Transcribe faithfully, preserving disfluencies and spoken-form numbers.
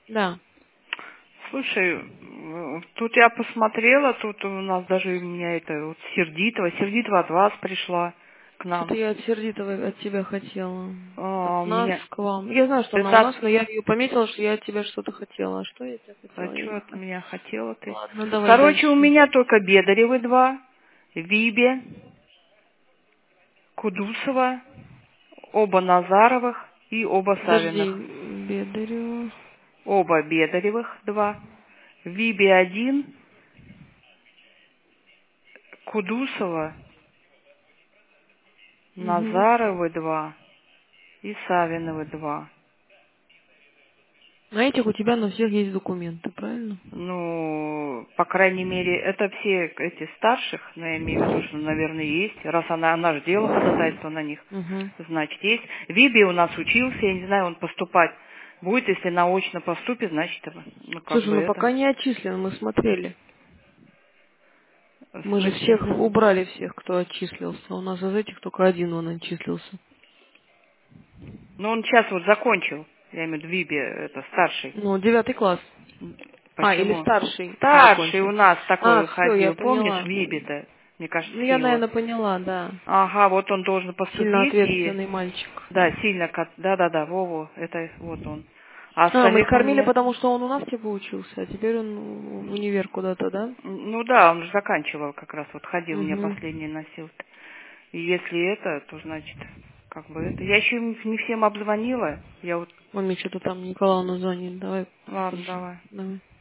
Да. Слушай, м, тут я посмотрела, тут у нас даже у меня это вот Сердитова, Сердитова от вас пришла к Что-то нам. я от Сердитовой от тебя хотела. А, От у нас меня к вам. Я знаю, что она у это нас, но я ее пометила, что я от тебя что-то хотела. А что я от тебя а хотела, я что не от знаю. меня хотела ты? Ладно, давай Короче, у дальше. меня только Бедаревы два, Вибе, Кудусова, оба Назаровых и оба Подожди, Савиных. Бедарева. Оба Бедаревых два, Вибе один, Кудусова, Угу. Назаровы два и Савиновы два. На этих у тебя на всех есть документы, правильно? Ну, по крайней мере, это все эти старших, но я имею в виду, что, наверное, есть. Раз она, она же делала ходатайство на них, Угу. значит, есть. Виби у нас учился, я не знаю, он поступать будет, если на очно поступит, значит, это, ну, как Слушай, бы ну это, пока не отчислен, мы смотрели. в Мы же смысле. всех убрали, всех, кто отчислился. У нас из этих только один он отчислился. Ну, он сейчас вот закончил, я имею в виду Виби, это старший. Ну, девятый класс. А, или Почему? старший Старший у закончил. нас А, такой все, я ходил, помнишь, поняла. Виби-то, мне кажется, Ну, я, его. наверное, поняла, да. Ага, вот он должен Сильно поступить и, ответственный мальчик. да, сильно, кат- да-да-да, Вову, это вот он. А А, мы их остальных у кормили, меня, потому что он у нас типа учился, а теперь он в универ куда-то, да? ну да, он же заканчивал как раз, вот ходил, мне Угу. последний носил. И если это, то значит, как бы это. Я еще не всем обзвонила, я вот, Он мне что-то там Николаевна звонит. Давай ладно, позже. давай. Давай.